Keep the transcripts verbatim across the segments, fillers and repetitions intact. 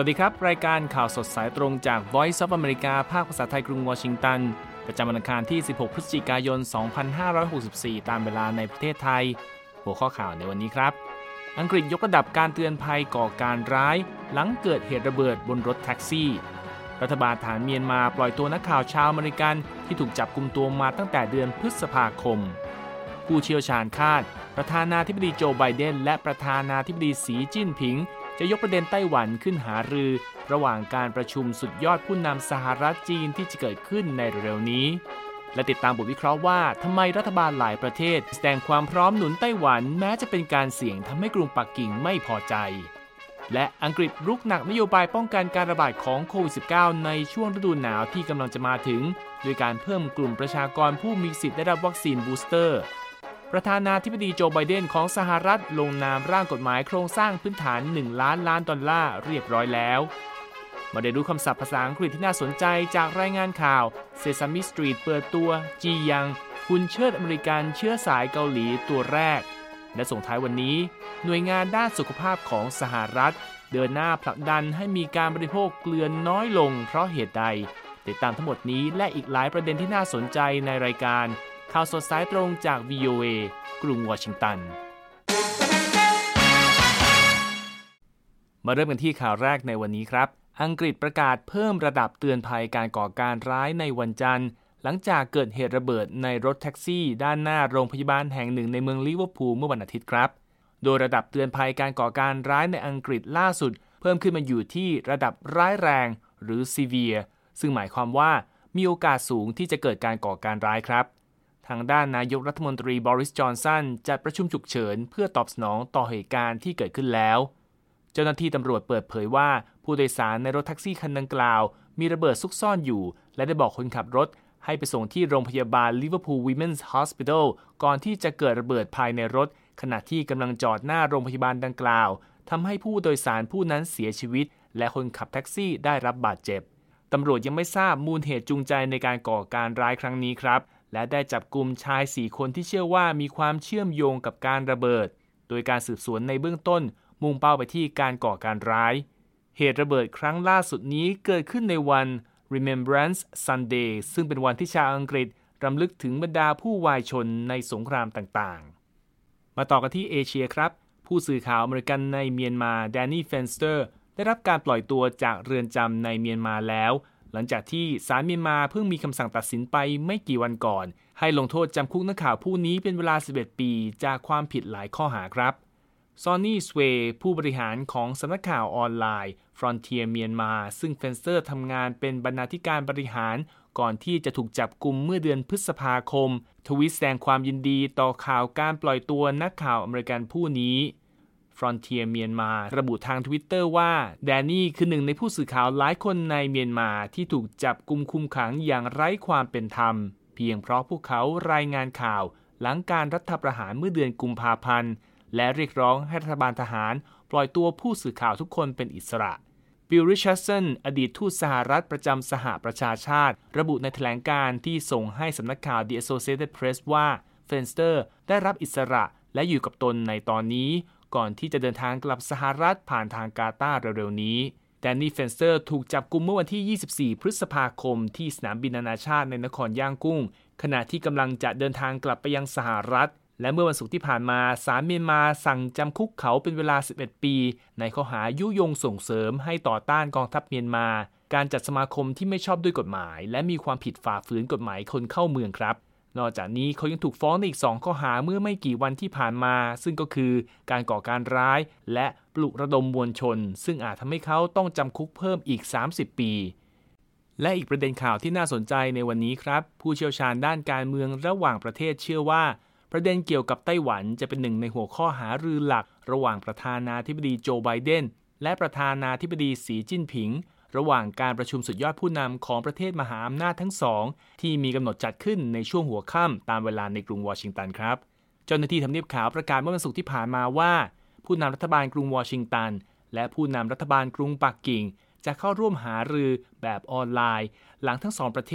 วัสดีครับรายการข่าวสดสายตรงจาก Voice of America ภาคภาษาไทยกรุงวอชิงตันประจำวันอังคารที่สิบหกพฤศจิกายนสองพันห้าร้อยหกสิบสี่ตามเวลาในประเทศไทยหัวข้อข่าวในวันนี้ครับอังกฤษยกระดับการเตือนภัยก่อการร้ายหลังเกิดเหตุระเบิดบนรถแท็กซี่รัฐบาลฐานเมียนมาปล่อยตัวนักข่าวชาวอเมริกันที่ถูกจับกุมตัวมาตั้งแต่เดือนพฤษภาคมผู้เชี่ยวชาญคาดประธานาธิบดีโจไบเดนและประธานาธิบดีสีจิ้นผิงจะยกประเด็นไต้หวันขึ้นหารือระหว่างการประชุมสุดยอดผู้นำสหรัฐจีนที่จะเกิดขึ้นในเร็วนี้และติดตามบทวิเคราะห์ว่าทำไมรัฐบาลหลายประเทศแสดงความพร้อมหนุนไต้หวันแม้จะเป็นการเสี่ยงทำให้กรุงปักกิ่งไม่พอใจและอังกฤษรุกหนักนโยบายป้องกันการระบาดของโควิด สิบเก้า ในช่วงฤดูหนาวที่กำลังจะมาถึงโดยการเพิ่มกลุ่มประชากรผู้มีสิทธิ์ได้รับวัคซีนบูสเตอร์ประธานาธิบดีโจไบเดนของสหรัฐลงนามร่างกฎหมายโครงสร้างพื้นฐานหนึ่งล้านล้านดอลลาร์เรียบร้อยแล้วมาได้รู้คำศัพท์ภาษาอังกฤษที่น่าสนใจจากรายงานข่าว Sesame Street เปิดตัวจียังหุ่นเชิดอเมริกันเชื้อสายเกาหลีตัวแรกและส่งท้ายวันนี้หน่วยงานด้านสุขภาพของสหรัฐเดินหน้าผลักดันให้มีการบริโภคเกลือน้อยลงเพราะเหตุใดติดตามทั้งหมดนี้และอีกหลายประเด็นที่น่าสนใจในรายการข่าวสดสายตรงจาก วี โอ เอ กรุงวอชิงตันมาเริ่มกันที่ข่าวแรกในวันนี้ครับอังกฤษประกาศเพิ่มระดับเตือนภัยการก่อการร้ายในวันจันทร์หลังจากเกิดเหตุระเบิดในรถแท็กซี่ด้านหน้าโรงพยาบาลแห่งหนึ่งในเมืองลิเวอร์พูลเมื่อวันอาทิตย์ครับโดยระดับเตือนภัยการก่อการร้ายในอังกฤษล่าสุดเพิ่มขึ้นมาอยู่ที่ระดับร้ายแรงหรือ severe ซึ่งหมายความว่ามีโอกาสสูงที่จะเกิดการก่อการร้ายครับทางด้านนายกรัฐมนตรีบอริส จอนสันจัดประชุมฉุกเฉินเพื่อตอบสนองต่อเหตุการณ์ที่เกิดขึ้นแล้วเจ้าหน้าที่ตำรวจเปิดเผยว่าผู้โดยสารในรถแท็กซี่คันดังกล่าวมีระเบิดซุกซ่อนอยู่และได้บอกคนขับรถให้ไปส่งที่โรงพยาบาล Liverpool Women's Hospital ก่อนที่จะเกิดระเบิดภายในรถขณะที่กำลังจอดหน้าโรงพยาบาลดังกล่าวทำให้ผู้โดยสารผู้นั้นเสียชีวิตและคนขับแท็กซี่ได้รับบาดเจ็บตำรวจยังไม่ทราบมูลเหตุจูงใจในการก่อการร้ายครั้งนี้ครับและได้จับกุมชายสี่คนที่เชื่อว่ามีความเชื่อมโยงกับการระเบิดโดยการสืบสวนในเบื้องต้นมุ่งเป้าไปที่การก่อการร้ายเหตุระเบิดครั้งล่าสุดนี้เกิดขึ้นในวัน Remembrance Sunday ซึ่งเป็นวันที่ชาวอังกฤษรำลึกถึงบรรดาผู้วายชนในสงครามต่างๆมาต่อกันที่เอเชียครับผู้สื่อข่าวอเมริกันในเมียนมาแดนนี่เฟนสเตอร์ได้รับการปล่อยตัวจากเรือนจำในเมียนมาแล้วหลังจากที่ศาลเมียนมาเพิ่งมีคำสั่งตัดสินไปไม่กี่วันก่อนให้ลงโทษจำคุกนักข่าวผู้นี้เป็นเวลาสิบเอ็ดปีจากความผิดหลายข้อหาครับซอนนี่สเวย์ผู้บริหารของสำนักข่าวออนไลน์ Frontier Myanmar ซึ่งเฟนสเตอร์ทำงานเป็นบรรณาธิการบริหารก่อนที่จะถูกจับกุมเมื่อเดือนพฤษภาคมทวีตแสดงความยินดีต่อข่าวการปล่อยตัวนักข่าวอเมริกันผู้นี้ Frontier Myanmar ระบุทาง Twitter ว่าแดนนี่คือหนึ่งในผู้สื่อข่าวหลายคนในเมียนมาที่ถูกจับกุมคุมขังอย่างไร้ความเป็นธรรมเพียงเพราะพวกเขารายงานข่าวหลังการรัฐประหารเมื่อเดือนกุมภาพันธ์และเรียกร้องให้รัฐบาลทหารปล่อยตัวผู้สื่อข่าวทุกคนเป็นอิสระบิล ริชาร์ดสันอดีตทูตสหรัฐประจำสหประชาชาติระบุในแถลงการณ์ที่ส่งให้สำนักข่าว The Associated Press ว่าเฟนสเตอร์ได้รับอิสระและอยู่กับตนในตอนนี้ก่อนที่จะเดินทางกลับสหรัฐผ่านทางกาตาร์เร็วๆนี้แดนนี่เฟนสเตอร์ถูกจับกุมเมื่อวันที่ยี่สิบสี่พฤษภาคมที่สนามบินนานาชาติในนครย่างกุ้งขณะที่กำลังจะเดินทางกลับไปยังสหรัฐและเมื่อวันศุกร์ที่ผ่านมาศาลเมียนมาสั่งจำคุกเขาเป็นเวลาสิบเอ็ดปีในข้อหายุยงส่งเสริมให้ต่อต้านกองทัพเมียนมาการจัดสมาคมที่ไม่ชอบด้วยกฎหมายและมีความผิดฝ่าฝืนกฎหมายคนเข้าเมืองครับนอกจากนี้เขายังถูกฟ้องในอีกสองข้อหาเมื่อไม่กี่วันที่ผ่านมาซึ่งก็คือการก่อการร้ายและปลุกระดมมวลชนซึ่งอาจทำให้เขาต้องจำคุกเพิ่มอีกสามสิบปีและอีกประเด็นข่าวที่น่าสนใจในวันนี้ครับผู้เชี่ยวชาญด้านการเมืองระหว่างประเทศเชื่อว่าประเด็นเกี่ยวกับไต้หวันจะเป็นหนึ่งในหัวข้อหารือหลักระหว่างประธานาธิบดีโจไบเดนและประธานาธิบดีสีจิ้นผิงระหว่างการประชุมสุดยอดผู้นำของประเทศมหาอำนาจทั้งสองที่มีกำหนดจัดขึ้นในช่วงหัวค่ำตามเวลาในกรุงวอชิงตันครับเจ้าหน้าที่ทำเนียบขาวประกาศเมื่อวันศุกร์ที่ผ่านมาว่าผู้นำรัฐบาลกรุงวอชิงตันและผู้นำรัฐบาลกรุงปักกิ่งจะเข้าร่วมหารือแบบออนไลน์หลังทั้งสองประเทศ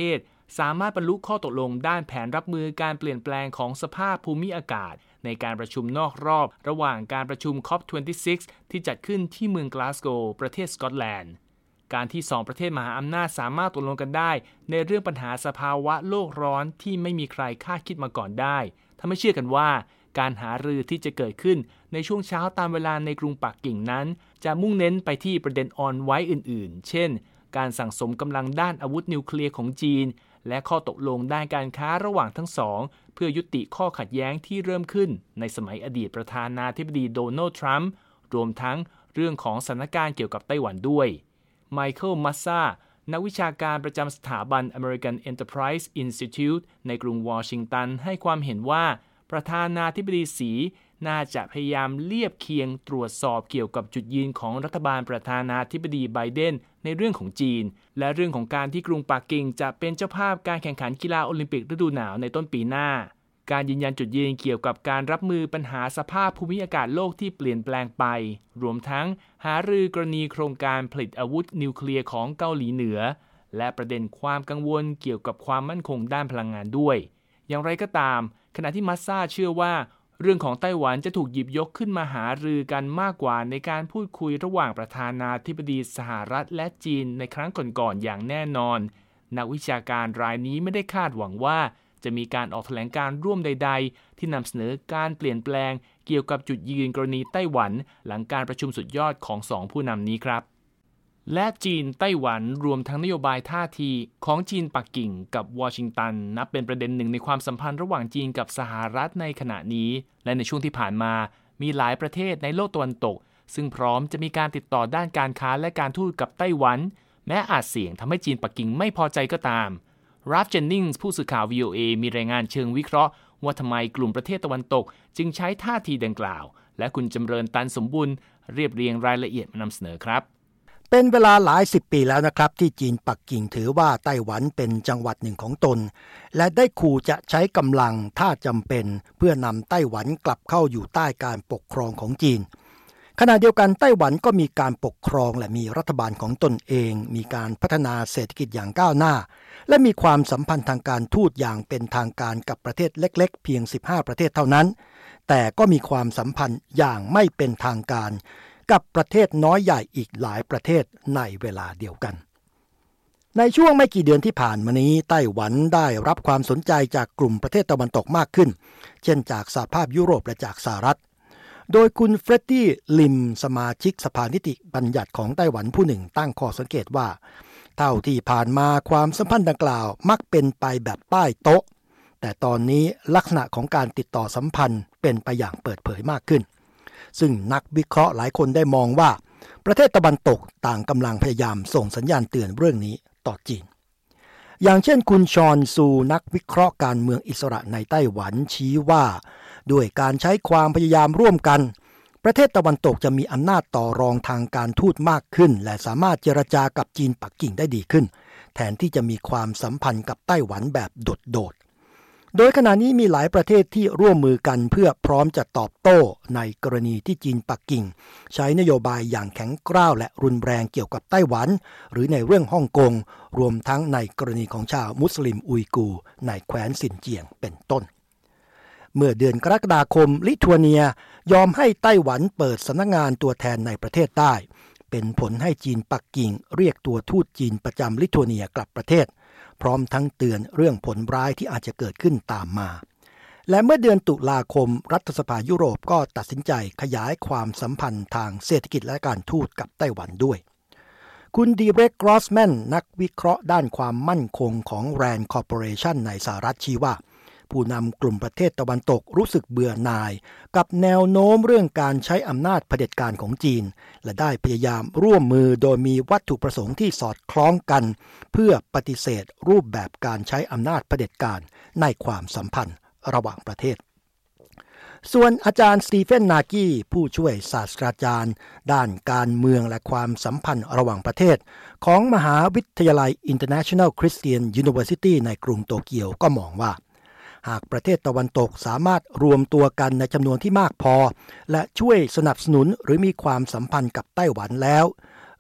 สามารถบรรลุข้อตกลงด้านแผนรับมือการเปลี่ยนแปลงของสภาพภูมิอากาศในการประชุมนอกรอบระหว่างการประชุม ซี โอ พี ยี่สิบหก ที่จัดขึ้นที่เมืองกลาสโกว์ประเทศสกอตแลนด์การที่สองประเทศมหาอำนาจสามารถตกลงกันได้ในเรื่องปัญหาสภาวะโลกร้อนที่ไม่มีใครคาดคิดมาก่อนได้ทำให้เชื่อกันว่าการหารือที่จะเกิดขึ้นในช่วงเช้าตามเวลาในกรุงปักกิ่งนั้นจะมุ่งเน้นไปที่ประเด็นอ่อนไหวอื่นๆเช่นการสั่งสมกำลังด้านอาวุธนิวเคลียร์ของจีนและข้อตกลงด้านการค้าระหว่างทั้งสองเพื่อยุติข้อขัดแย้งที่เริ่มขึ้นในสมัยอดีตประธานาธิบดีโดนัลด์ทรัมป์รวมทั้งเรื่องของสถานการณ์เกี่ยวกับไต้หวันด้วยไมเคิลมัสซานักวิชาการประจำสถาบัน American Enterprise Institute ในกรุงวอชิงตันให้ความเห็นว่าประธานาธิบดีสีน่าจะพยายามเลียบเคียงตรวจสอบเกี่ยวกับจุดยืนของรัฐบาลประธานาธิบดีไบเดนในเรื่องของจีนและเรื่องของการที่กรุงปักกิ่งจะเป็นเจ้าภาพการแข่งขันกีฬาโอลิมปิกฤดูหนาวในต้นปีหน้าการยืนยันจุดยืนเกี่ยวกับการรับมือปัญหาสภาพภูมิอากาศโลกที่เปลี่ยนแปลงไปรวมทั้งหารือกรณีโครงการผลิตอาวุธนิวเคลียร์ของเกาหลีเหนือและประเด็นความกังวลเกี่ยวกับความมั่นคงด้านพลังงานด้วยอย่างไรก็ตามขณะที่มัสซาเชื่อว่าเรื่องของไต้หวันจะถูกหยิบยกขึ้นมาหารือกันมากกว่าในการพูดคุยระหว่างประธานาธิบดีสหรัฐและจีนในครั้งก่อนๆอย่างแน่นอนนักวิชาการรายนี้ไม่ได้คาดหวังว่าจะมีการออกแถลงการร่วมใดๆที่นำเสนอการเปลี่ยนแปลงเกี่ยวกับจุดยืนกรณีไต้หวันหลังการประชุมสุดยอดของสองผู้นำนี้ครับและจีนไต้หวันรวมทั้งนโยบายท่าทีของจีนปักกิ่งกับวอชิงตันนับเป็นประเด็นหนึ่งในความสัมพันธ์ระหว่างจีนกับสหรัฐในขณะนี้และในช่วงที่ผ่านมามีหลายประเทศในโลกตะวันตกซึ่งพร้อมจะมีการติดต่อด้านการค้าและการทูตกับไต้หวันแม้อาจเสี่ยงทำให้จีนปักกิ่งไม่พอใจก็ตามราฟเจนนิงส์ผู้สื่อข่าว วี โอ เอ มีรายงานเชิงวิเคราะห์ว่าทำไมกลุ่มประเทศตะวันตกจึงใช้ท่าทีดังกล่าวและคุณจำเริญตันสมบุญเรียบเรียงรายละเอียดมานำเสนอครับเป็นเวลาหลายสิบปีแล้วนะครับที่จีนปักกิ่งถือว่าไต้หวันเป็นจังหวัดหนึ่งของตนและได้ขู่จะใช้กำลังถ้าจำเป็นเพื่อนำไต้หวันกลับเข้าอยู่ใต้การปกครองของจีนขณะเดียวกันไต้หวันก็มีการปกครองและมีรัฐบาลของตนเองมีการพัฒนาเศรษฐกิจอย่างก้าวหน้าและมีความสัมพันธ์ทางการทูตอย่างเป็นทางการกับประเทศเล็กๆเพียงสิบห้าประเทศเท่านั้นแต่ก็มีความสัมพันธ์อย่างไม่เป็นทางการกับประเทศน้อยใหญ่อีกหลายประเทศในเวลาเดียวกันในช่วงไม่กี่เดือนที่ผ่านมานี้ไต้หวันได้รับความสนใจจากกลุ่มประเทศตะวันตกมากขึ้นเช่นจากสหภาพยุโรปและจากสหรัฐโดยคุณเฟรดดี้ลิมสมาชิกสภานิติบัญญัติของไต้หวันผู้หนึ่งตั้งข้อสังเกตว่าเท่าที่ผ่านมาความสัมพันธ์ดังกล่าวมักเป็นไปแบบใต้โต๊ะแต่ตอนนี้ลักษณะของการติดต่อสัมพันธ์เป็นไปอย่างเปิดเผยมากขึ้นซึ่งนักวิเคราะห์หลายคนได้มองว่าประเทศตะวันตกต่างกำลังพยายามส่งสัญญาณเตือนเรื่องนี้ต่อจีนอย่างเช่นคุณชอนซูนักวิเคราะห์การเมืองอิสระในไต้หวันชี้ว่าด้วยการใช้ความพยายามร่วมกันประเทศตะวันตกจะมีอำนาจต่อรองทางการทูตมากขึ้นและสามารถเจรจากับจีนปักกิ่งได้ดีขึ้นแทนที่จะมีความสัมพันธ์กับไต้หวันแบบโดดๆโดยขณะนี้มีหลายประเทศที่ร่วมมือกันเพื่อพร้อมจะตอบโต้ในกรณีที่จีนปักกิ่งใช้นโยบายอย่างแข็งกร้าวและรุนแรงเกี่ยวกับไต้หวันหรือในเรื่องฮ่องกงรวมทั้งในกรณีของชาวมุสลิมอุยกูร์ในแคว้นซินเจียงเป็นต้นเมื่อเดือนกรกฎาคมลิทัวเนียยอมให้ไต้หวันเปิดสำนักงานตัวแทนในประเทศได้เป็นผลให้จีนปักกิ่งเรียกตัวทูตจีนประจำลิทัวเนียกลับประเทศพร้อมทั้งเตือนเรื่องผลร้ายที่อาจจะเกิดขึ้นตามมาและเมื่อเดือนตุลาคมรัฐสภายุโรปก็ตัดสินใจขยายความสัมพันธ์ทางเศรษฐกิจและการทูตกับไต้หวันด้วยคุณดีเรก กรอสแมนนักวิเคราะห์ด้านความมั่นคงของ แรนด์ Corporation ในสหรัฐชี้ว่าผู้นำกลุ่มประเทศตะวันตกรู้สึกเบื่อหน่ายกับแนวโน้มเรื่องการใช้อำนาจเผด็จการของจีนและได้พยายามร่วมมือโดยมีวัตถุประสงค์ที่สอดคล้องกันเพื่อปฏิเสธรูปแบบการใช้อำนาจเผด็จการในความสัมพันธ์ระหว่างประเทศส่วนอาจารย์สตีเฟนนากี้ผู้ช่วยศาสตราจารย์ด้านการเมืองและความสัมพันธ์ระหว่างประเทศของมหาวิทยาลัย International Christian University ในกรุงโตเกียวก็มองว่าหากประเทศตะวันตกสามารถรวมตัวกันในจำนวนที่มากพอและช่วยสนับสนุนหรือมีความสัมพันธ์กับไต้หวันแล้ว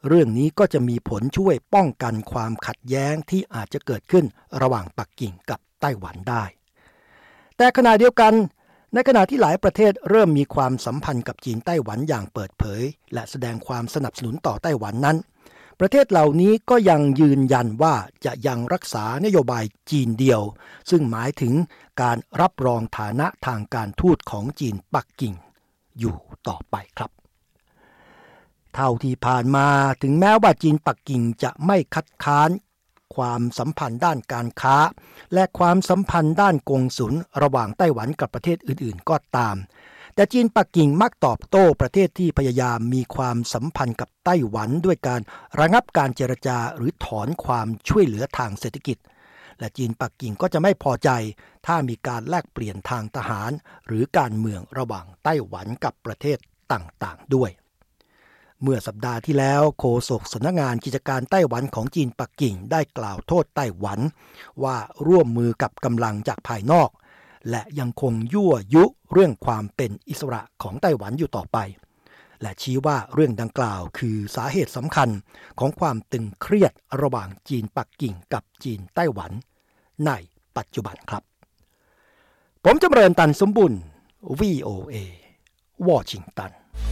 เรื่องนี้ก็จะมีผลช่วยป้องกันความขัดแย้งที่อาจจะเกิดขึ้นระหว่างปักกิ่งกับไต้หวันได้แต่ขณะเดียวกันในขณะที่หลายประเทศเริ่มมีความสัมพันธ์กับจีนไต้หวันอย่างเปิดเผยและแสดงความสนับสนุนต่อไต้หวันนั้นประเทศเหล่านี้ก็ยังยืนยันว่าจะยังรักษานโยบายจีนเดียวซึ่งหมายถึงการรับรองฐานะทางการทูตของจีนปักกิ่งอยู่ต่อไปครับเท่าที่ผ่านมาถึงแม้ว่าจีนปักกิ่งจะไม่คัดค้านความสัมพันธ์ด้านการค้าและความสัมพันธ์ด้านกงสุลระหว่างไต้หวันกับประเทศอื่นๆก็ตามแต่จีนปักกิ่งมักตอบโต้ประเทศที่พยายามมีความสัมพันธ์กับไต้หวันด้วยการระงับการเจรจาหรือถอนความช่วยเหลือทางเศรษฐกิจและจีนปักกิ่งก็จะไม่พอใจถ้ามีการแลกเปลี่ยนทางทหารหรือการเมืองระหว่างไต้หวันกับประเทศต่างๆด้วยเมื่อสัปดาห์ที่แล้วโฆษกสำนักงานกิจการไต้หวันของจีนปักกิ่งได้กล่าวโทษไต้หวันว่าร่วมมือกับกำลังจากภายนอกและยังคงยั่วยุเรื่องความเป็นอิสระของไต้หวันอยู่ต่อไปและชี้ว่าเรื่องดังกล่าวคือสาเหตุสำคัญของความตึงเครียดระหว่างจีนปักกิ่งกับจีนไต้หวันในปัจจุบันครับผมจำเริญตันสมบุญ วี โอ เอ วอชิงตัน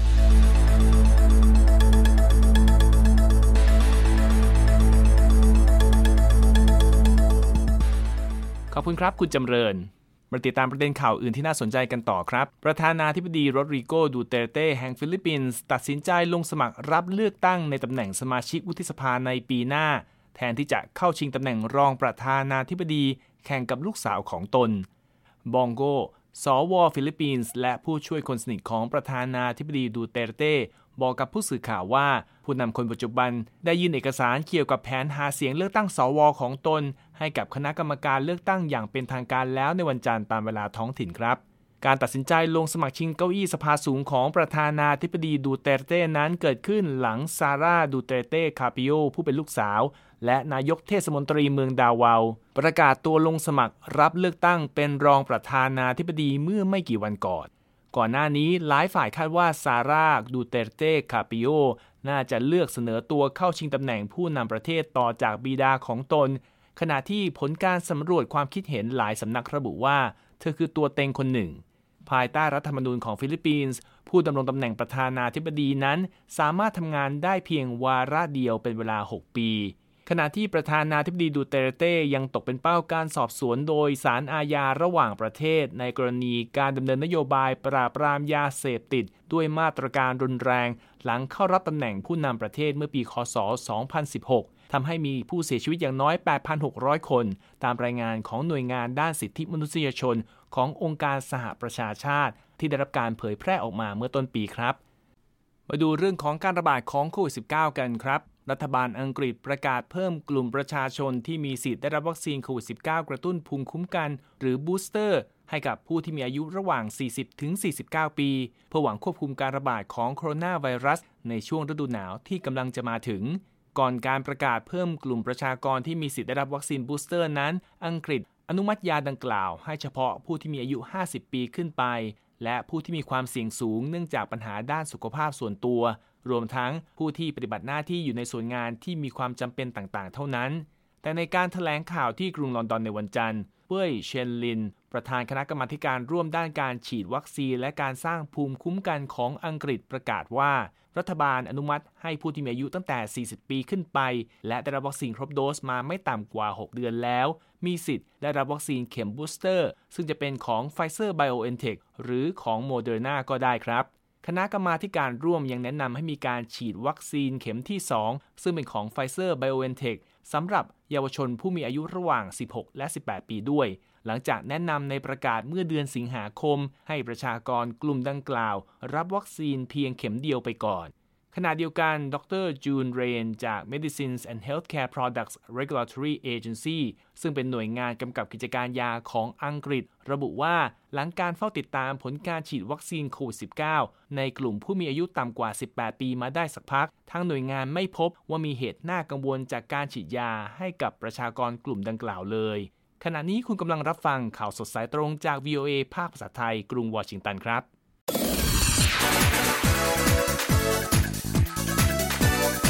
ขอบคุณครับคุณจำเริญมาติดตามประเด็นข่าวอื่นที่น่าสนใจกันต่อครับประธานาธิบดีโรดริโก ดูเตเต้แห่งฟิลิปปินส์ตัดสินใจลงสมัครรับเลือกตั้งในตำแหน่งสมาชิกวุฒิสภาในปีหน้าแทนที่จะเข้าชิงตำแหน่งรองประธานาธิบดีแข่งกับลูกสาวของตนบองโกสวฟิลิปปินส์และผู้ช่วยคนสนิทของประธานาธิบดีดูเตเต้บอกกับผู้สื่อข่าวว่าผู้นำคนปัจจุบันได้ยื่นเอกสารเกี่ยวกับแผนหาเสียงเลือกตั้งสวของตนให้กับคณะกรรมการเลือกตั้งอย่างเป็นทางการแล้วในวันจันทร์ตามเวลาท้องถิ่นครับการตัดสินใจลงสมัครชิงเก้าอี้สภาสูงของประธานาธิบดีดูเตเต้นั้นเกิดขึ้นหลังซาร่าดูเตเต้คาปิโอผู้เป็นลูกสาวและนายกเทศมนตรีเมืองดาวาวประกาศตัวลงสมัครรับเลือกตั้งเป็นรองประธานาธิบดีเมื่อไม่กี่วันก่อนก่อนหน้านี้หลายฝ่ายคาดว่าซาร่าดูเตเต้คาปิโอน่าจะเลือกเสนอตัวเข้าชิงตำแหน่งผู้นำประเทศต่อจากบิดาของตนขณะที่ผลการสำรวจความคิดเห็นหลายสำนักระบุว่าเธอคือตัวเต็งคนหนึ่งภายใต้รัฐธรรมนูญของฟิลิปปินส์ผู้ดำรงตำแหน่งประธานาธิบดีนั้นสามารถทำงานได้เพียงวาระเดียวเป็นเวลาหกปีขณะที่ประธานาธิบดีดูเตเต้ยังตกเป็นเป้าการสอบสวนโดยศาลอาญาระหว่างประเทศในกรณีการดำเนินนโยบายปราบปรามยาเสพติดด้วยมาตรการรุนแรงหลังเข้ารับตำแหน่งผู้นำประเทศเมื่อปีค.ศ. สองพันสิบหกทำให้มีผู้เสียชีวิตอย่างน้อย แปดพันหกร้อย คนตามรายงานของหน่วยงานด้านสิทธิมนุษยชนขององค์การสหประชาชาติที่ได้รับการเผยแพร่ออกมาเมื่อต้นปีครับมาดูเรื่องของการระบาดของโควิด สิบเก้า กันครับรัฐบาลอังกฤษประกาศเพิ่มกลุ่มประชาชนที่มีสิทธิ์ได้รับวัคซีนโควิด สิบเก้า กระตุ้นภูมิคุ้มกันหรือบูสเตอร์ให้กับผู้ที่มีอายุระหว่าง สี่สิบถึงสี่สิบเก้า ปีเพื่อหวังควบคุมการระบาดของโคโรนาไวรัสในช่วงฤดูหนาวที่กำลังจะมาถึงก่อนการประกาศเพิ่มกลุ่มประชากรที่มีสิทธิ์ได้รับวัคซีนบูสเตอร์นั้นอังกฤษอนุมัติยาดังกล่าวให้เฉพาะผู้ที่มีอายุห้าสิบปีขึ้นไปและผู้ที่มีความเสี่ยงสูงเนื่องจากปัญหาด้านสุขภาพส่วนตัวรวมทั้งผู้ที่ปฏิบัติหน้าที่อยู่ในส่วนงานที่มีความจำเป็นต่างๆเท่านั้นแต่ในการแถลงข่าวที่กรุงลอนดอนในวันจันทร์เป้ยเชนลินประธานคณะกรรมาการร่วมด้านการฉีดวัคซีนและการสร้างภูมิคุ้มกันของอังกฤษประกาศว่ารัฐบาลอนุมัติให้ผู้ที่มีอายุตั้งแต่สี่สิบปีขึ้นไปและได้รับวัคซีนครบโดสมาไม่ต่ำกว่าหกเดือนแล้วมีสิทธิ์ได้รับวัคซีนเข็มบูสเตอร์ซึ่งจะเป็นของ Pfizer BioNTech หรือของ Moderna ก็ได้ครับคณะกรรมาการร่วมยังแนะนำให้มีการฉีดวัคซีนเข็มที่สองซึ่งเป็นของ Pfizer BioNTech สำหรับเยาวชนผู้มีอายุระหว่างสิบหกและสิบแปดปีด้วยหลังจากแนะนำในประกาศเมื่อเดือนสิงหาคมให้ประชากรกลุ่มดังกล่าวรับวัคซีนเพียงเข็มเดียวไปก่อนขณะเดียวกันดรจูนเรนจาก Medicines and Healthcare Products Regulatory Agency ซึ่งเป็นหน่วยงานกำกับกิจการยาของอังกฤษระบุว่าหลังการเฝ้าติดตามผลการฉีดวัคซีนโควิด สิบเก้า ในกลุ่มผู้มีอายุต่ำกว่าสิบแปดปีมาได้สักพักทางหน่วยงานไม่พบว่ามีเหตุน่ากังวลจากการฉีดยาให้กับประชากรกลุ่มดังกล่าวเลยขณะนี้คุณกำลังรับฟังข่าวสดสายตรงจาก วี โอ เอ ภาคภาษาไทยกรุงวอชิงตันครับซี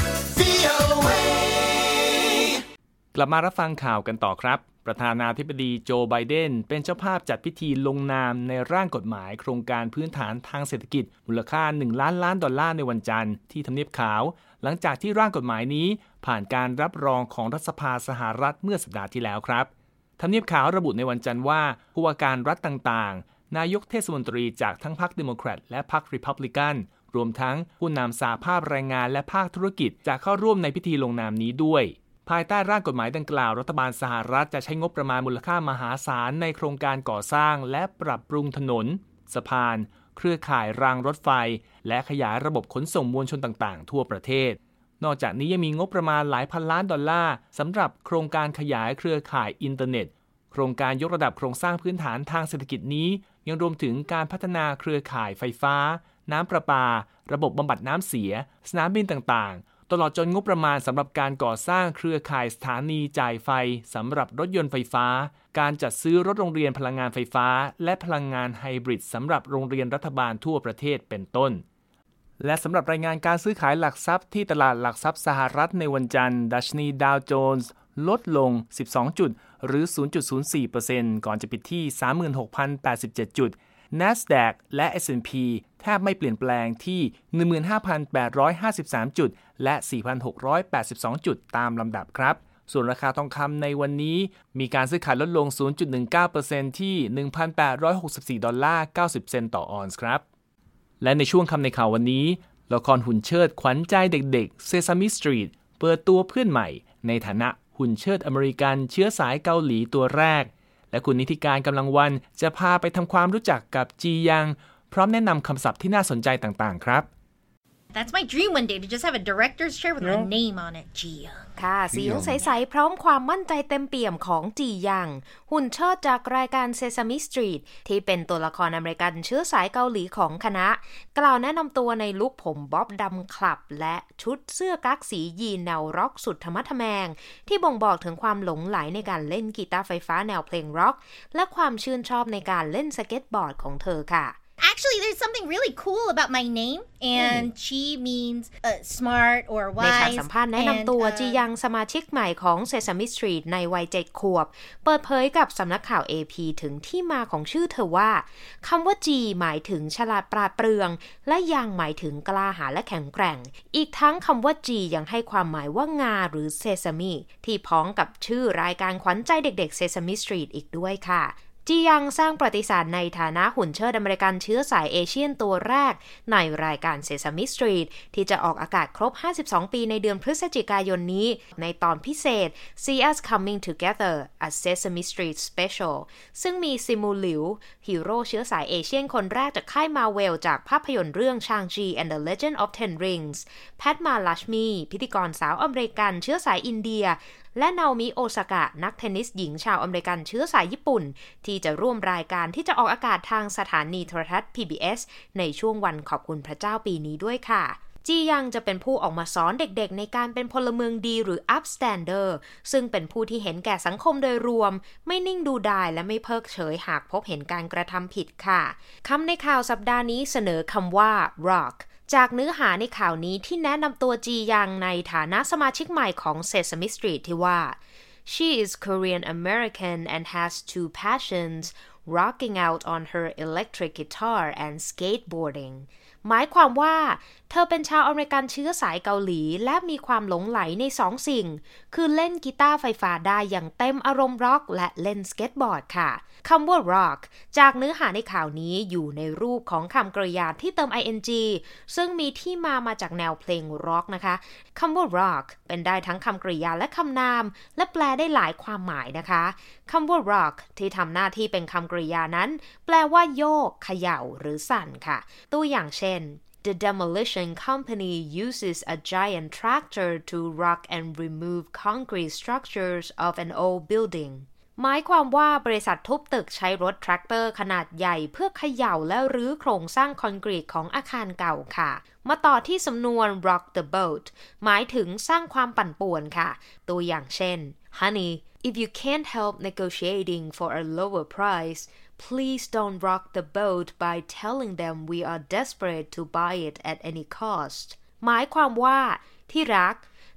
กลับมารับฟังข่าวกันต่อครับประธานาธิบดีโจไบเดนเป็นเจ้าภาพจัดพิธีลงนามในร่างกฎหมายโครงการพื้นฐานทางเศรษฐกิจมูลค่าหนึ่งล้านล้านดอลลาร์ในวันจันทร์ที่ทำเนียบขาวหลังจากที่ร่างกฎหมายนี้ผ่านการรับรองของรัฐสภาสหรัฐเมื่อสัปดาห์ที่แล้วครับทำเนียบขาวระบุในวันจันทร์ว่าผู้ว่าการรัฐต่างๆนายกเทศมนตรีจากทั้งพรรคเดโมแครตและพรรครีพับลิกันรวมทั้งผู้นำสหภาพแรงงานและภาคธุรกิจจะเข้าร่วมในพิธีลงนามนี้ด้วยภายใต้ร่างกฎหมายดังกล่าวรัฐบาลสหรัฐจะใช้งบประมาณมูลค่ามหาศาลในโครงการก่อสร้างและปรับปรุงถนนสะพานเครือข่ายรางรถไฟและขยายระบบขนส่งมวลชนต่างๆทั่วประเทศนอกจากนี้ยังมีงบประมาณหลายพันล้านดอลลาร์สำหรับโครงการขยายเครือข่ายอินเทอร์เน็ตโครงการยกระดับโครงสร้างพื้นฐานทางเศรษฐกิจนี้ยังรวมถึงการพัฒนาเครือข่ายไฟฟ้าน้ำประปาระบบบำบัดน้ำเสียสนามบินต่างๆตลอดจนงบประมาณสำหรับการก่อสร้างเครือข่ายสถานีจ่ายไฟสำหรับรถยนต์ไฟฟ้าการจัดซื้อรถโรงเรียนพลังงานไฟฟ้าและพลังงานไฮบริดสำหรับโรงเรียนรัฐบาลทั่วประเทศเป็นต้นและสำหรับรายงานการซื้อขายหลักทรัพย์ที่ตลาดหลักทรัพย์สหรัฐในวันจันทร์ดัชนีดาวโจนส์ลดลงสิบสองจุดหรือ ศูนย์จุดศูนย์สี่เปอร์เซ็นต์ ก่อนจะปิดที่ สามหมื่นหกพันแปดสิบเจ็ด จุด NASDAQ และ เอส แอนด์ พี แทบไม่เปลี่ยนแปลงที่ หนึ่งหมื่นห้าพันแปดร้อยห้าสิบสาม จุดและ สี่พันหกร้อยแปดสิบสอง จุดตามลำดับครับส่วนราคาทองคำในวันนี้มีการซื้อขายลดลง ศูนย์จุดหนึ่งเก้าเปอร์เซ็นต์ ที่ หนึ่งพันแปดร้อยหกสิบสี่ดอลลาร์เก้าสิบเซนต์ต่อออนซ์ครับและในช่วงคำในข่าววันนี้ละครหุ่นเชิดขวัญใจเด็กๆ Sesame Street เปิดตัวเพื่อนใหม่ในฐานะหุ่นเชิดอเมริกันเชื้อสายเกาหลีตัวแรกและคุณนิติการกำลังวันจะพาไปทำความรู้จักกับจียังพร้อมแนะนำคำศัพท์ที่น่าสนใจต่างๆครับ That's my dream one day to just have a director's chair with my name on it จียังค่ะเสียงใสๆพร้อมความมั่นใจเต็มเปี่ยมของจียังหุ่นเชิดจากรายการ Sesame Street ที่เป็นตัวละครอเมริกันเชื้อสายเกาหลีของคณะกล่าวแนะนำตัวในลุคผมบ๊อบดำคลับและชุดเสื้อกั๊กสียีนแนวร็อกสุดธรรมะทแมงที่บ่งบอกถึงความหลงใหลในการเล่นกีตาร์ไฟฟ้าแนวเพลงร็อกและความชื่นชอบในการเล่นสเก็ตบอร์ดของเธอค่ะ Actually, there's something really cool about my name, and mm. Chi means uh, smart or wise. ในฉากสัมภาษณ์แนะนำตัวจียังสมาชิกใหม่ของ Sesame Street ในวัยเจ็ดขวบเปิดเผยกับสำนักข่าว เอ พี ถึงที่มาของชื่อเธอว่าคำว่าจีหมายถึงฉลาดปราดเปรื่องและยังหมายถึงกล้าหาญและแข็งแกร่งอีกทั้งคำว่าจียังให้ความหมายว่างาหรือ Sesame ที่พ้องกับชื่อรายการขวัญใจเด็กๆ Sesame Street อีกด้วยค่ะจียังสร้างประวัติศาสตร์ในฐานะหุ่นเชิดอเมริกันเชื้อสายเอเชียนตัวแรกในรายการ Sesame Street ที่จะออกอากาศครบห้าสิบสองปีในเดือนพฤศจิกายนนี้ในตอนพิเศษ See Us Coming Together A Sesame Street Special ซึ่งมีซิมูหลิวฮีโร่เชื้อสายเอเชียนคนแรกจากค่ายมาเวลจากภาพยนตร์เรื่อง Shang-Chi and the Legend of Ten Rings แพทมาลัชมีพิธีกรสาวอเมริกันเชื้อสายอินเดียและนาโอมิโอซากะนักเทนนิสหญิงชาวอเมริกันเชื้อสายญี่ปุ่นที่จะร่วมรายการที่จะออกอากาศทางสถานีโทรทัศน์ พี บี เอส ในช่วงวันขอบคุณพระเจ้าปีนี้ด้วยค่ะจียังจะเป็นผู้ออกมาสอนเด็กๆในการเป็นพลเมืองดีหรือ upstander ซึ่งเป็นผู้ที่เห็นแก่สังคมโดยรวมไม่นิ่งดูดายและไม่เพิกเฉยหากพบเห็นการกระทำผิดค่ะคำในข่าวสัปดาห์นี้เสนอคำว่า rockจากเนื้อหาในข่าวนี้ที่แนะนำตัวจียังในฐานะสมาชิกใหม่ของ Sesame Street ที่ว่า She is Korean American and has two passions rocking out on her electric guitar and skateboarding หมายความว่าเธอเป็นชาวอเมริกันเชื้อสายเกาหลีและมีความหลงใหลในสองสิ่งคือเล่นกีตาร์ไฟฟ้าได้อย่างเต็มอารมณ์ร็อกและเล่นสเก็ตบอร์ดค่ะคำว่า rock จากเนื้อหาในข่าวนี้อยู่ในรูปของคำกริยาที่เติม ไอ เอ็น จี ซึ่งมีที่มามาจากแนวเพลงร็อกนะคะคำว่า rock เป็นได้ทั้งคำกริยาและคำนามและแปลได้หลายความหมายนะคะคำว่า rock ที่ทำหน้าที่เป็นคำกริยานั้นแปลว่าโยกเขย่าหรือสั่นค่ะตัวอย่างเช่นThe demolition company uses a giant tractor to rock and remove concrete structures of an old building หมายความว่าบริษัททุบตึกใช้รถแทรกเตอร์ขนาดใหญ่เพื่อเขย่าและรื้อโครงสร้างคอนกรีตของอาคารเก่าค่ะมาต่อที่สำนวน rock the boat หมายถึงสร้างความปั่นป่วนค่ะตัวอย่างเช่น Honey, if you can't help negotiating for a lower price, please don't rock the boat by telling them we are desperate to buy it at any cost หมายความว่าที่รัก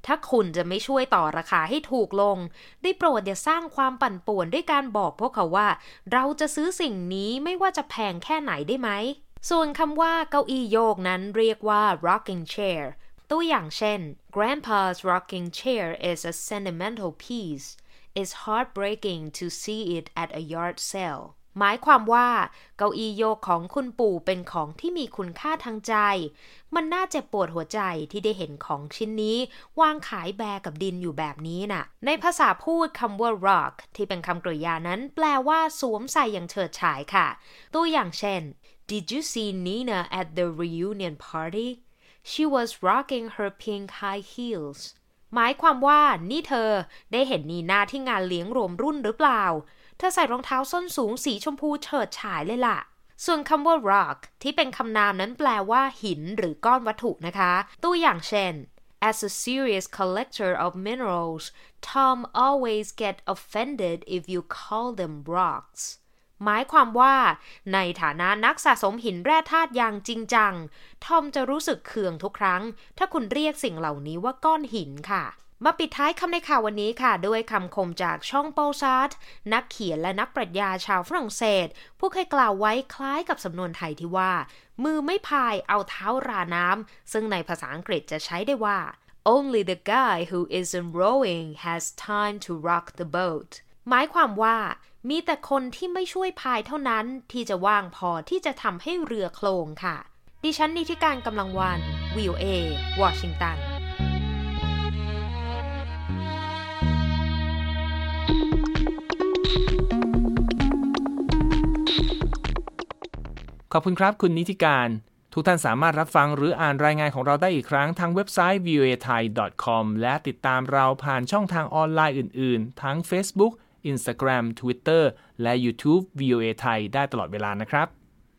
ถ้าคุณจะไม่ช่วยต่อราคาให้ถูกลงได้โปรดอย่าสร้างความปั่นป่วนด้วยการบอกพวกเขาว่าเราจะซื้อสิ่งนี้ไม่ว่าจะแพงแค่ไหนได้ไหมส่วนคำว่าเก้าอี้โยกนั้นเรียกว่า rocking chair ตัวอย่างเช่น Grandpa's rocking chair is a sentimental piece. It's heartbreaking to see it at a yard sale.หมายความว่าเก้าอี้โยกของคุณปู่เป็นของที่มีคุณค่าทางใจมันน่าเจ็บปวดหัวใจที่ได้เห็นของชิ้นนี้วางขายแบกับดินอยู่แบบนี้น่ะในภาษาพูดคำว่า rock ที่เป็นคำกริยานั้นแปลว่าสวมใส่อย่างเฉิดฉายค่ะตัวอย่างเช่น Did you see Nina at the reunion party? She was rocking her pink high heels หมายความว่านี่เธอได้เห็นนีน่าที่งานเลี้ยงรวมรุ่นหรือเปล่าเธอใส่รองเท้าส้นสูงสีชมพูเฉิดฉายเลยล่ะส่วนคำว่า rock ที่เป็นคำนามนั้นแปลว่าหินหรือก้อนวัตถุนะคะตัวอย่างเช่น As a serious collector of minerals, Tom always get offended if you call them rocks หมายความว่าในฐานะนักสะสมหินแร่ธาตุอย่างจริงจังทอมจะรู้สึกเคืองทุกครั้งถ้าคุณเรียกสิ่งเหล่านี้ว่าก้อนหินค่ะมาปิดท้ายคำในข่าววันนี้ค่ะด้วยคำคมจากช่องโปลซาร์ตนักเขียนและนักปรัชญาชาวฝรั่งเศสผู้เคยกล่าวไว้คล้ายกับสำนวนไทยที่ว่ามือไม่พายเอาเท้าราน้ำซึ่งในภาษาอังกฤษจะใช้ได้ว่า Only the guy who isn't rowing has time to rock the boat หมายความว่ามีแต่คนที่ไม่ช่วยพายเท่านั้นที่จะว่างพอที่จะทำให้เรือโคลงค่ะดิฉันนิติการกำลังวัน วี โอ เอ วอชิงตันขอบคุณครับคุณนิติการทุกท่านสามารถรับฟังหรืออ่านรายงานของเราได้อีกครั้งทางเว็บไซต์ วี โอ เอ ไทย ดอท คอม และติดตามเราผ่านช่องทางออนไลน์อื่นๆทั้ง Facebook Instagram Twitter และ YouTube วี โอ เอ ไทยได้ตลอดเวลานะครับ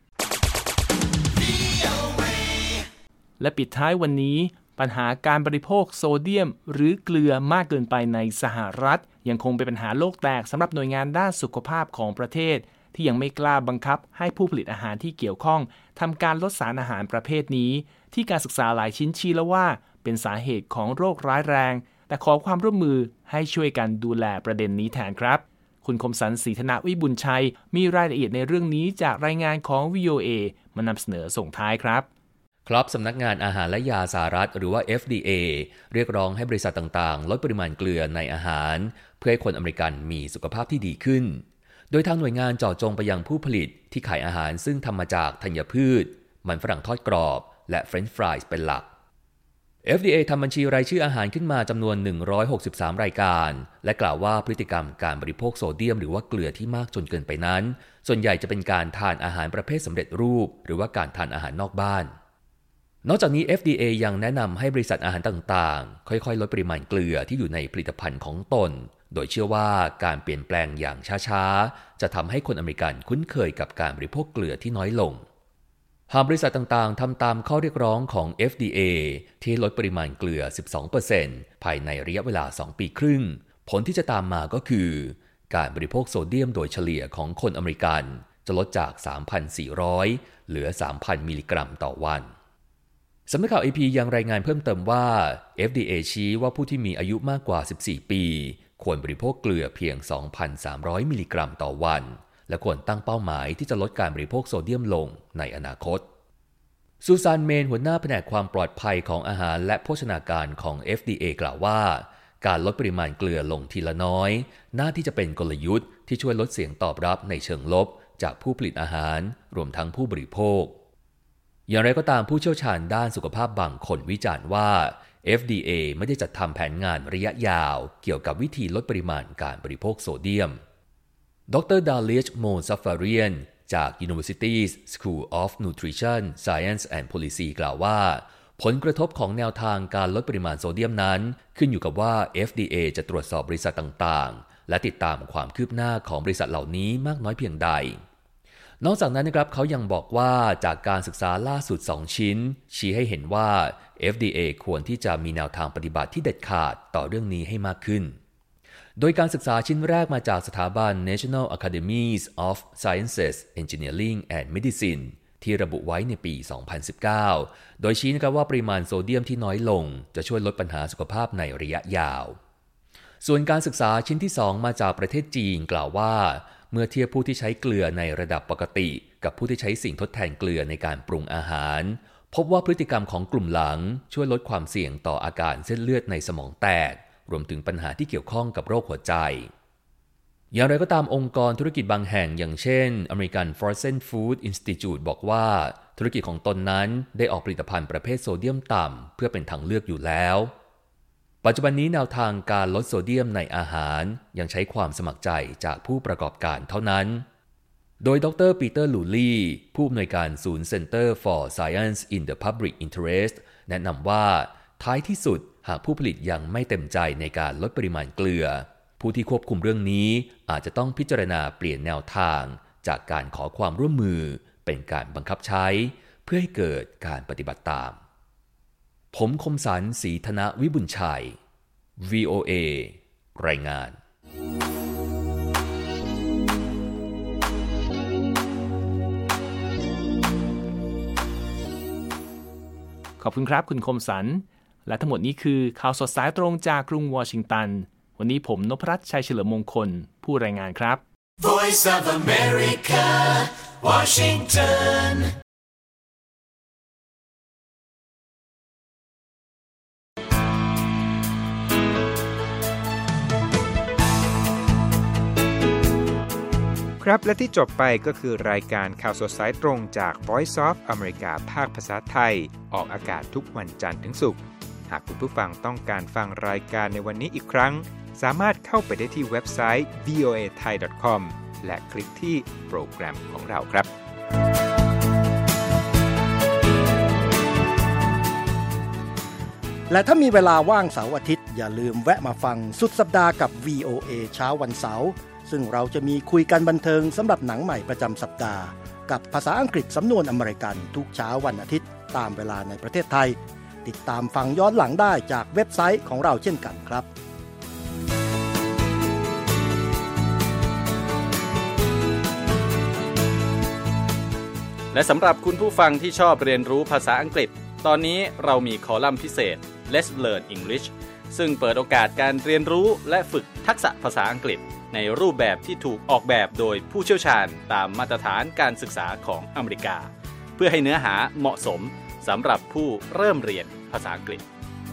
และปิดท้ายวันนี้ปัญหาการบริโภคโซเดียมหรือเกลือมากเกินไปในสหรัฐยังคงเป็นปัญหาโลกแตกสำหรับหน่วยงานด้านสุขภาพของประเทศที่ยังไม่กล้าบังคับให้ผู้ผลิตอาหารที่เกี่ยวข้องทำการลดสารอาหารประเภทนี้ที่การศึกษาหลายชิ้นชี้แล้วว่าเป็นสาเหตุของโรคร้ายแรงแต่ขอความร่วมมือให้ช่วยกันดูแลประเด็นนี้แทนครับคุณคมสันต์ศรีธนวิบุญชัยมีรายละเอียดในเรื่องนี้จากรายงานของ วี โอ เอ มานำเสนอส่งท้ายครับครับสำนักงานอาหารและยาสหรัฐหรือว่า เอฟ ดี เอ เรียกร้องให้บริษัทต่างๆลดปริมาณเกลือในอาหารเพื่อให้คนอเมริกันมีสุขภาพที่ดีขึ้นโดยทางหน่วยงานเจาะจงไปยังผู้ผลิตที่ขายอาหารซึ่งทำมาจากธัญพืชมันฝรั่งทอดกรอบและเฟรนช์ฟรายส์เป็นหลัก เอฟ ดี เอ ทำบัญชีรายชื่ออาหารขึ้นมาจำนวนหนึ่งร้อยหกสิบสามรายการและกล่าวว่าพฤติกรรมการบริโภคโซเดียมหรือว่าเกลือที่มากจนเกินไปนั้นส่วนใหญ่จะเป็นการทานอาหารประเภทสำเร็จรูปหรือว่าการทานอาหารนอกบ้านนอกจากนี้ เอฟ ดี เอ ยังแนะนำให้บริษัทอาหารต่างๆค่อยๆลดปริมาณเกลือที่อยู่ในผลิตภัณฑ์ของตนโดยเชื่อว่าการเปลี่ยนแปลงอย่างช้าๆจะทำให้คนอเมริกันคุ้นเคยกับการบริโภคเกลือที่น้อยลงหากบริษัทต่างๆทำตามข้อเรียกร้องของ เอฟ ดี เอ ที่ลดปริมาณเกลือ สิบสองเปอร์เซ็นต์ ภายในระยะเวลาสองปีครึ่งผลที่จะตามมาก็คือการบริโภคโซเดียมโดยเฉลี่ยของคนอเมริกันจะลดจาก สามพันสี่ร้อย เหลือ สามพัน มิลลิกรัมต่อวันสำนักข่าว เอ พี ยังรายงานเพิ่มเติมว่า เอฟ ดี เอ ชี้ว่าผู้ที่มีอายุมากกว่าสิบสี่ปีควรบริโภคเกลือเพียง สองพันสามร้อย มิลลิกรัมต่อวันและควรตั้งเป้าหมายที่จะลดการบริโภคโซเดียมลงในอนาคตซูซานเมนหัวหน้าแผนกความปลอดภัยของอาหารและโภชนาการของ เอฟ ดี เอ กล่าวว่าการลดปริมาณเกลือลงทีละน้อยน่าที่จะเป็นกลยุทธ์ที่ช่วยลดเสียงตอบรับในเชิงลบจากผู้ผลิตอาหารรวมทั้งผู้บริโภคอย่างไรก็ตามผู้เชี่ยวชาญด้านสุขภาพบางคนวิจารณ์ว่า เอฟ ดี เอ ไม่ได้จัดทำแผนงานระยะยาวเกี่ยวกับวิธีลดปริมาณการบริโภคโซเดียมดรดาลิชโมซาฟาเรียนจาก University's School of Nutrition Science and Policy กล่าวว่าผลกระทบของแนวทางการลดปริมาณโซเดียมนั้นขึ้นอยู่กับว่า เอฟ ดี เอ จะตรวจสอบบริษัทต่างๆและติดตามความคืบหน้าของบริษัทเหล่านี้มากน้อยเพียงใดนอกจากนั้นนะครับเขายังบอกว่าจากการศึกษาล่าสุดสองชิ้นชี้ให้เห็นว่า เอฟ ดี เอ ควรที่จะมีแนวทางปฏิบัติที่เด็ดขาดต่อเรื่องนี้ให้มากขึ้นโดยการศึกษาชิ้นแรกมาจากสถาบัน National Academies of Sciences, Engineering and Medicine ที่ระบุไว้ในปี สองพันสิบเก้า โดยชี้นะครับว่าปริมาณโซเดียมที่น้อยลงจะช่วยลดปัญหาสุขภาพในระยะยาวส่วนการศึกษาชิ้นที่สองมาจากประเทศจีนกล่าวว่าเมื่อเทียบผู้ที่ใช้เกลือในระดับปกติกับผู้ที่ใช้สิ่งทดแทนเกลือในการปรุงอาหารพบว่าพฤติกรรมของกลุ่มหลังช่วยลดความเสี่ยงต่ออาการเส้นเลือดในสมองแตกรวมถึงปัญหาที่เกี่ยวข้องกับโรคหัวใจอย่างไรก็ตามองค์กรธุรกิจบางแห่งอย่างเช่น American Frozen Food Institute บอกว่าธุรกิจของตนนั้นได้ออกผลิตภัณฑ์ประเภทโซเดียมต่ำเพื่อเป็นทางเลือกอยู่แล้วปัจจุบันนี้แนวทางการลดโซเดียมในอาหารยังใช้ความสมัครใจจากผู้ประกอบการเท่านั้นโดยดรปีเตอร์ลูลี่ผู้อำนวยการศูนย์ Center for Science in the Public Interest แนะนำว่าท้ายที่สุดหากผู้ผลิตยังไม่เต็มใจในการลดปริมาณเกลือผู้ที่ควบคุมเรื่องนี้อาจจะต้องพิจารณาเปลี่ยนแนวทางจากการขอความร่วมมือเป็นการบังคับใช้เพื่อให้เกิดการปฏิบัติตามผมคมสันต์ ศรีธนวิบุญชัย วี โอ เอ รายงานขอบคุณครับคุณคมสันต์และทั้งหมดนี้คือข่าวสดสายตรงจากกรุงวอชิงตันวันนี้ผมนพรัตน์ชัยเฉลิมมงคลผู้รายงานครับ Voice of America Washington ครับและที่จบไปก็คือรายการข่าวสดสายตรงจาก Voice of America ภาคภาษาไทยออกอากาศทุกวันจันทร์ถึงศุกร์หากคุณผู้ฟังต้องการฟังรายการในวันนี้อีกครั้งสามารถเข้าไปได้ที่เว็บไซต์ วี โอ เอ ไทย ดอท คอม และคลิกที่โปรแกรมของเราครับและถ้ามีเวลาว่างเสาร์อาทิตย์อย่าลืมแวะมาฟังสุดสัปดาห์กับ วี โอ เอ เช้าวันเสาร์ซึ่งเราจะมีคุยกันบันเทิงสำหรับหนังใหม่ประจำสัปดาห์กับภาษาอังกฤษสำนวนอเมริกันทุกเช้าวันอาทิตย์ตามเวลาในประเทศไทยติดตามฟังย้อนหลังได้จากเว็บไซต์ของเราเช่นกันครับและสำหรับคุณผู้ฟังที่ชอบเรียนรู้ภาษาอังกฤษตอนนี้เรามีคอลัมน์พิเศษ Let's Learn English ซึ่งเปิดโอกาสการเรียนรู้และฝึกทักษะภาษาอังกฤษในรูปแบบที่ถูกออกแบบโดยผู้เชี่ยวชาญตามมาตรฐานการศึกษาของอเมริกาเพื่อให้เนื้อหาเหมาะสมสำหรับผู้เริ่มเรียนภาษาอังกฤษ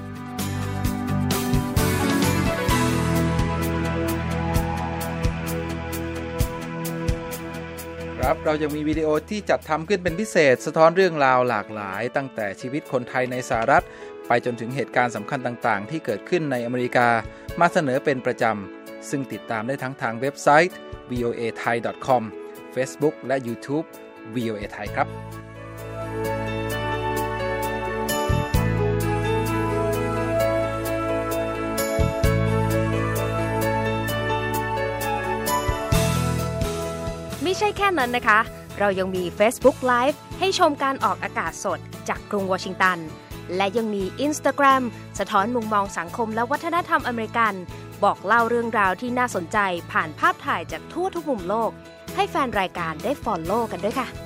ครับเรายังมีวิดีโอที่จัดทำขึ้นเป็นพิเศษสะท้อนเรื่องราวหลากหลายตั้งแต่ชีวิตคนไทยในสหรัฐไปจนถึงเหตุการณ์สำคัญต่างๆที่เกิดขึ้นในอเมริกามาเสนอเป็นประจำซึ่งติดตามได้ทั้งทางเว็บไซต์ วี โอ เอ ไทย ดอท คอม Facebook และ YouTube วี โอ เอ ไทยครับไม่ใช่แค่นั้นนะคะเรายังมี Facebook Live ให้ชมการออกอากาศสดจากกรุงวอชิงตันและยังมี Instagram สะท้อนมุมมองสังคมและวัฒนธรรมอเมริกันบอกเล่าเรื่องราวที่น่าสนใจผ่านภาพถ่ายจากทั่วทุกมุมโลกให้แฟนรายการได้ follow กันด้วยค่ะ